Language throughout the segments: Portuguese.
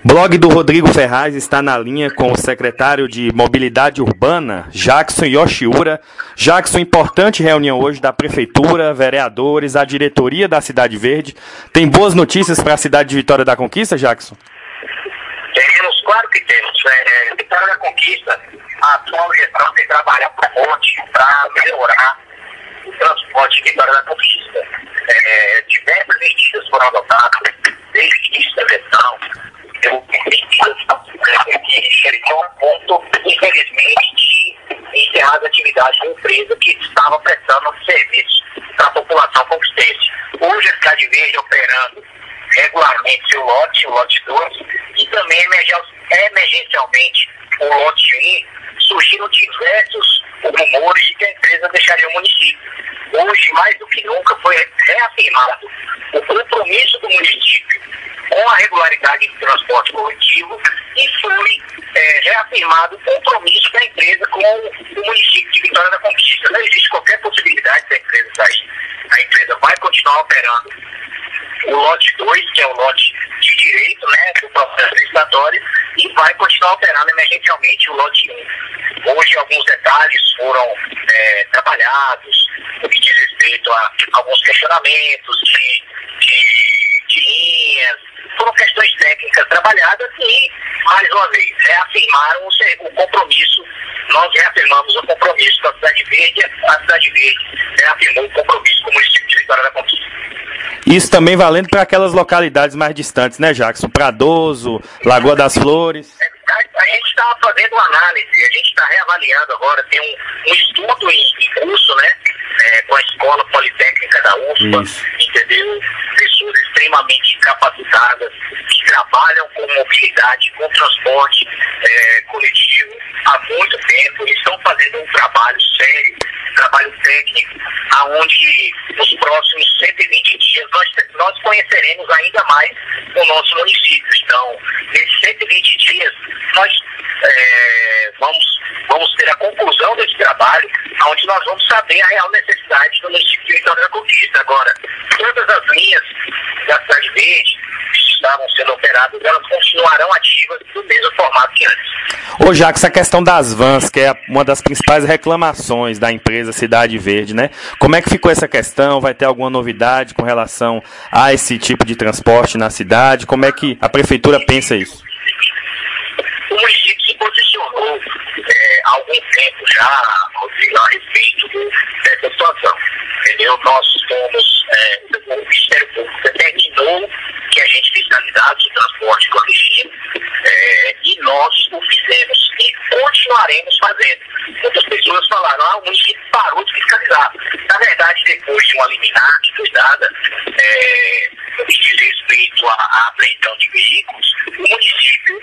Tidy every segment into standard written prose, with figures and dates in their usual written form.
Blog do Rodrigo Ferraz está na linha com o secretário de Mobilidade Urbana, Jackson Yoshiura. Jackson, importante reunião hoje da Prefeitura, vereadores, a diretoria da Cidade Verde. Tem boas notícias para a cidade de Vitória da Conquista, Jackson? Temos, claro que temos. Vitória da Conquista, a atual gestão tem trabalhado forte para melhorar o transporte de Vitória da Conquista. Diversas medidas foram adotadas desde o início da gestão. Que chegou a um ponto, infelizmente, de encerrar as atividades da empresa que estava prestando serviço para a população conquistense. Hoje a Cidade Verde operando regularmente seu lote, o lote 2, e também emergencialmente o lote 1, surgiram diversos rumores de que a empresa deixaria o município. Hoje, mais do que nunca, foi reafirmado o compromisso do município com a regularidade do transporte coletivo e foi reafirmado o compromisso da empresa com o município de Vitória da Conquista. Não existe qualquer possibilidade da empresa sair. A empresa vai continuar operando o lote 2, que é o lote de direito, né, do processo licitatório, e vai continuar operando emergencialmente o lote 1. Hoje alguns detalhes foram trabalhados, no que diz respeito a alguns questionamentos de linhas, foram questões técnicas trabalhadas e, mais uma vez, reafirmaram o compromisso. Nós reafirmamos o compromisso da Cidade Verde, a Cidade Verde reafirmou o compromisso com o município de Vitória da Conquista. Isso também valendo para aquelas localidades mais distantes, né, Jackson? Pradoso, Lagoa das Flores. A gente está fazendo uma análise, a gente está reavaliando agora, tem um estudo em curso, né, com a Escola Politécnica da UFPA, entendeu? Pessoas extremamente capacitadas que trabalham com mobilidade, com transporte coletivo há muito tempo e estão fazendo um trabalho sério, trabalho técnico, aonde nos próximos 120 dias nós conheceremos ainda mais o nosso município. Então, nesses 120 dias, nós vamos ter a conclusão desse trabalho, onde nós vamos saber a real necessidade do município de Vitória da Conquista. Agora, todas as linhas da Cidade Verde que estavam sendo operadas, elas continuarão ativas do mesmo formato que antes. Ô Jackson, essa questão das vans, que é uma das principais reclamações da empresa Cidade Verde, né? Como é que ficou essa questão? Vai ter alguma novidade com relação a esse tipo de transporte na cidade? Como é que a prefeitura pensa isso? O município se posicionou há algum tempo já, Rodrigo, a respeito dessa situação. Entendeu? Nós fomos, o Ministério Público determinou que a gente fiscalizasse o transporte clandestino e nós o fizemos e continuaremos fazendo. Muitas pessoas falaram, o município parou de fiscalizar. Na verdade, depois de uma liminar que foi dada, no que diz respeito à apreensão de veículos, o município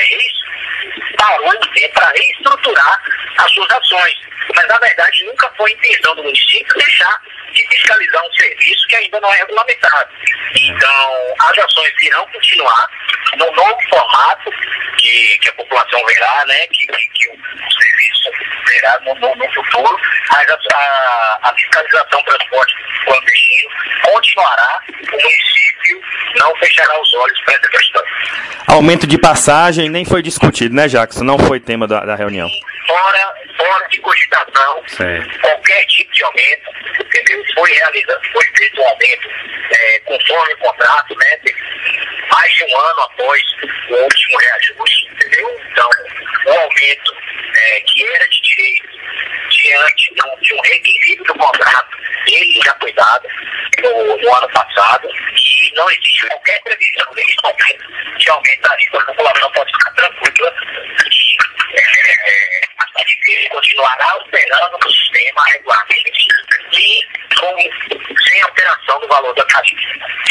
parou para reestruturar as suas ações. Mas, na verdade, nunca foi a intenção do município deixar de fiscalizar um serviço que ainda não é regulamentado. Então, as ações irão continuar no novo formato que a população verá, né, que o serviço verá no futuro, mas a fiscalização do transporte clandestino continuará, o município não fechará os olhos para essa questão. Aumento de passagem nem foi discutido, né, Jackson? Não foi tema da reunião. Fora de cogitação, qualquer tipo de aumento, entendeu? Foi feito um aumento conforme o contrato, né? Mais de um ano após o último reajuste, entendeu? Então, o aumento que era de direito diante de um requisito do contrato, ele já foi dado no ano passado e não existe qualquer previsão nesse momento de aumentar isso. A população pode ficar tranquila que a Cidade Verde continuará operando no sistema regularmente e sem alteração do valor da tarifa.